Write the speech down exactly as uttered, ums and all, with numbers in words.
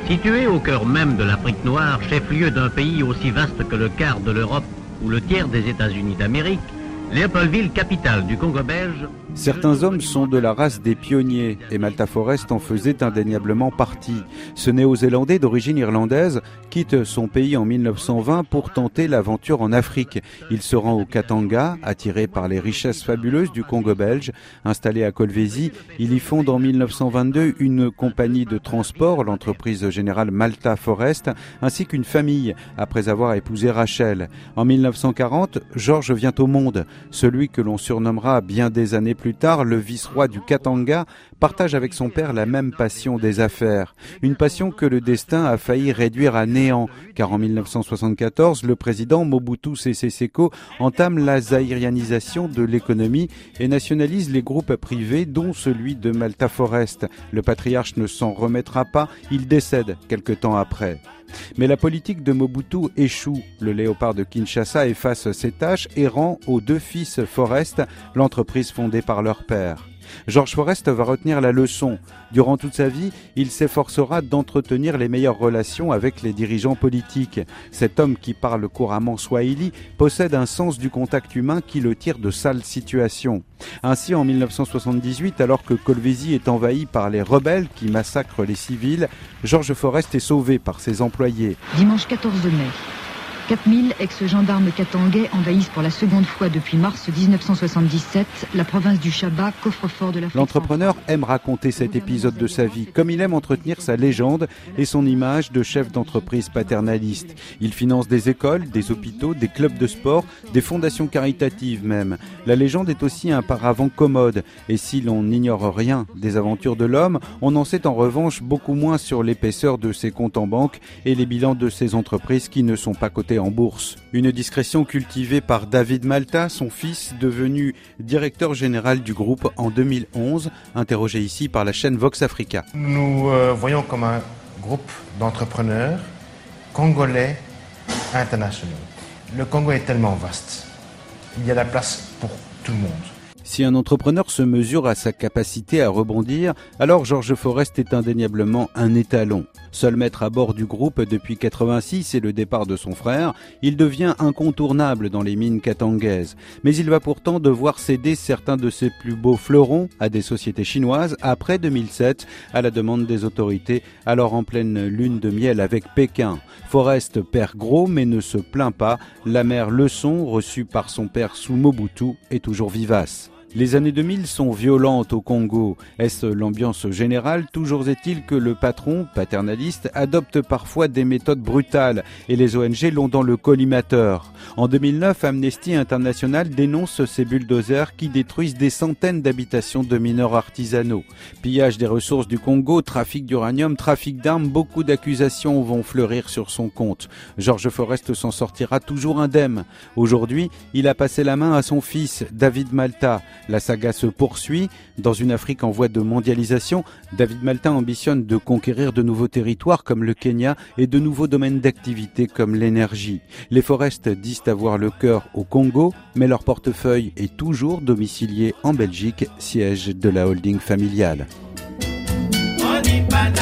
Situé au cœur même de l'Afrique noire, chef-lieu d'un pays aussi vaste que le quart de l'Europe ou le tiers des États-Unis d'Amérique, Léopoldville, capitale du Congo belge. Certains hommes sont de la race des pionniers et Malta Forest en faisait indéniablement partie. Ce Néo-Zélandais d'origine irlandaise quitte son pays en mille neuf cent vingt pour tenter l'aventure en Afrique. Il se rend au Katanga, attiré par les richesses fabuleuses du Congo belge. Installé à Kolwezi, il y fonde en mille neuf cent vingt-deux une compagnie de transport, l'entreprise générale Malta Forest, ainsi qu'une famille, après avoir épousé Rachel. En mille neuf cent quarante, Georges vient au monde. Celui que l'on surnommera bien des années plus tard le vice-roi du Katanga partage avec son père la même passion des affaires. Une passion que le destin a failli réduire à néant, car en mille neuf cent soixante-quatorze, le président Mobutu Sese Seko entame la zaïrianisation de l'économie et nationalise les groupes privés, dont celui de Malta Forest. Le patriarche ne s'en remettra pas, il décède quelque temps après. Mais la politique de Mobutu échoue. Le léopard de Kinshasa efface ses tâches et rend aux deux fils Forest l'entreprise fondée par leur père. George Forest va retenir la leçon. Durant toute sa vie, il s'efforcera d'entretenir les meilleures relations avec les dirigeants politiques. Cet homme qui parle couramment swahili possède un sens du contact humain qui le tire de sales situations. Ainsi, en mille neuf cent soixante-dix-huit, alors que Kolwezi est envahi par les rebelles qui massacrent les civils, George Forest est sauvé par ses employés. Dimanche quatorze mai. quatre mille ex-gendarmes katangais envahissent pour la seconde fois depuis mars dix-neuf cent soixante-dix-sept la province du Chaba, coffre-fort de l'Afrique. L'entrepreneur aime raconter cet épisode de sa vie, comme il aime entretenir sa légende et son image de chef d'entreprise paternaliste. Il finance des écoles, des hôpitaux, des clubs de sport, des fondations caritatives même. La légende est aussi un paravent commode, et si l'on n'ignore rien des aventures de l'homme, on en sait en revanche beaucoup moins sur l'épaisseur de ses comptes en banque et les bilans de ses entreprises qui ne sont pas cotés en bourse. Une discrétion cultivée par David Malta, son fils, devenu directeur général du groupe en deux mille onze, interrogé ici par la chaîne Vox Africa. Nous euh, voyons comme un groupe d'entrepreneurs congolais internationaux. Le Congo est tellement vaste. Il y a la place pour tout le monde. Si un entrepreneur se mesure à sa capacité à rebondir, alors George Forest est indéniablement un étalon. Seul maître à bord du groupe depuis quatre-vingt-six et le départ de son frère, il devient incontournable dans les mines katangaises. Mais il va pourtant devoir céder certains de ses plus beaux fleurons à des sociétés chinoises après deux mille sept, à la demande des autorités, alors en pleine lune de miel avec Pékin. Forest perd gros mais ne se plaint pas. La mère leçon reçue par son père sous Mobutu est toujours vivace. Les années deux mille sont violentes au Congo. Est-ce l'ambiance générale? Toujours est-il que le patron, paternaliste, adopte parfois des méthodes brutales et les O N G l'ont dans le collimateur. En deux mille neuf, Amnesty International dénonce ces bulldozers qui détruisent des centaines d'habitations de mineurs artisanaux. Pillage des ressources du Congo, trafic d'uranium, trafic d'armes, beaucoup d'accusations vont fleurir sur son compte. George Forest s'en sortira toujours indemne. Aujourd'hui, il a passé la main à son fils, David Malta. La saga se poursuit. Dans une Afrique en voie de mondialisation, David Malta ambitionne de conquérir de nouveaux territoires comme le Kenya et de nouveaux domaines d'activité comme l'énergie. Les Forest disent avoir le cœur au Congo, mais leur portefeuille est toujours domicilié en Belgique, siège de la holding familiale.